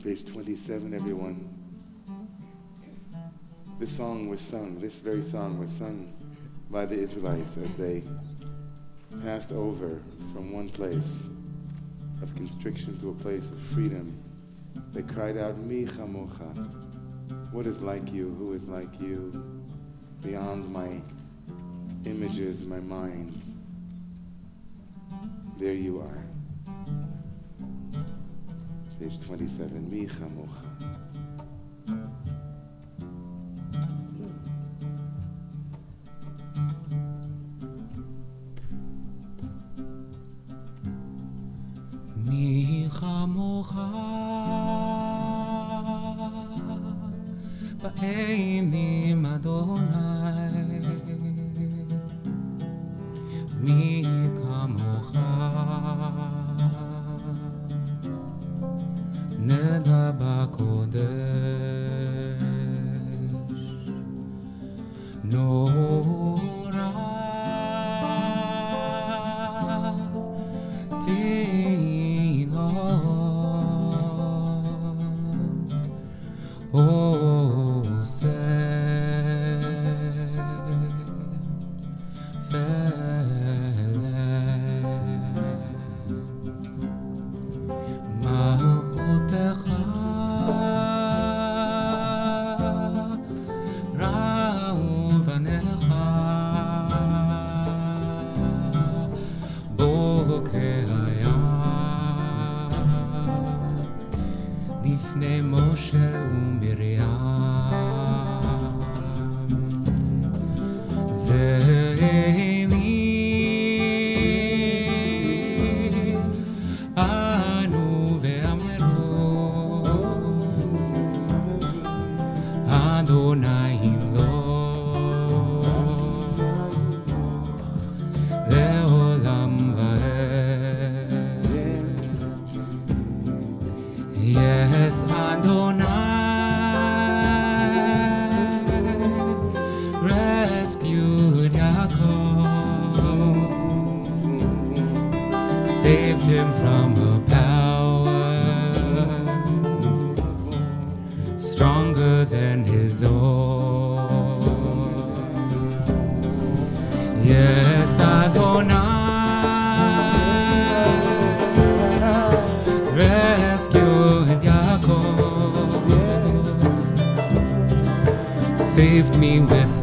Page 27, everyone. This very song was sung by the Israelites as they passed over from one place of constriction to a place of freedom. They cried out, Mi chamocha, what is like you, who is like you, beyond my images, my mind. There you are. Page 27, Mi chamocha. Mi chamocha ba'einim Adonai, mi kamocha neda b'kodesh nora Oh, say, Malchutecha ra'uvanecha bokeh hayam lifnei Moshe Adonai lo leolam vaed. Yes, Adonai rescued Yaakov, saved him from a power stronger than his own. Yes, Adonai rescued Yaakov, saved me with